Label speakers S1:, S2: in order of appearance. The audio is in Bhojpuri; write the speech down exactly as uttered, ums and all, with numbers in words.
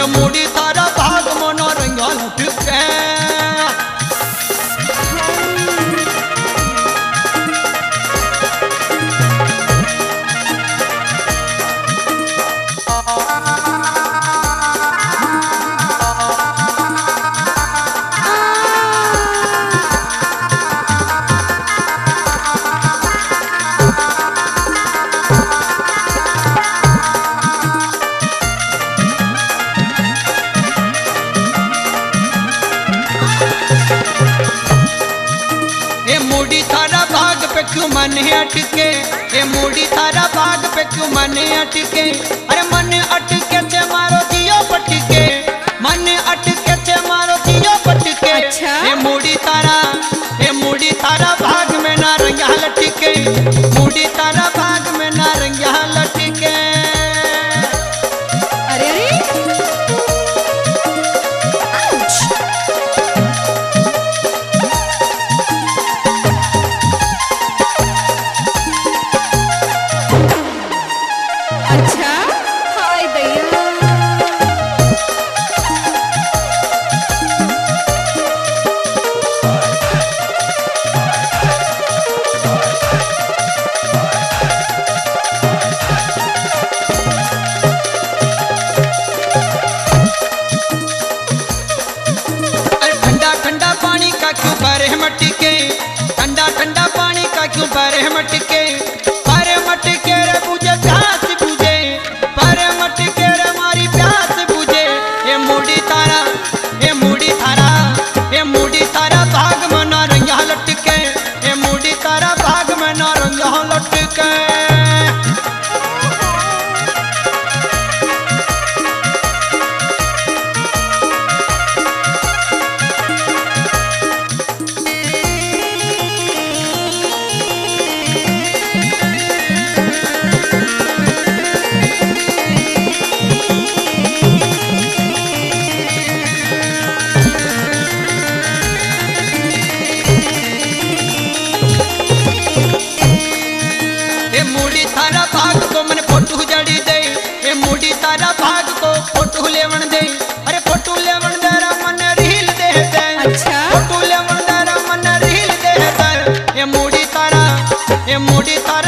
S1: मूडी तारा भाग मनो रंगा लटके मूडी थारा भाग पे क्यों मन अटके ए मूडी थारा भाग पे क्यों मन अटके अरे मन अटके थे मारो दियो पटके मन अटके थे मारो दियो पटके
S2: अच्छा?
S1: ए मूडी तारा ए मूडी तारा भाग में ना रंगा लटके मूडी तारा भाग में ना रंगा लटके
S2: अरे अरे आउच। अच्छा हाय दैया
S1: ठंडा ठंडा पानी का क्यों बारे मटके ठंडा ठंडा पानी का क्यों बारे मटके बारे मटके रे बुझे प्यास बुझे बारे मटके रे मारी प्यास बुझे ये मूडी तारा ये मूडी तारा ये मूडी तारा भाग में ना रंगा लटके ये मूडी तारा भाग में ना रंगा लटके ए मूडी तारा भाग को मन फोटो जड़ी दे ए मूडी तारा भाग को फोटो लेवन दे अरे फोटो लेवन दे रा मन रील दे दे
S2: अच्छा?
S1: फोटो लेवन दे रा मन रील दे दे ए मूडी तारा ए मूडी तारा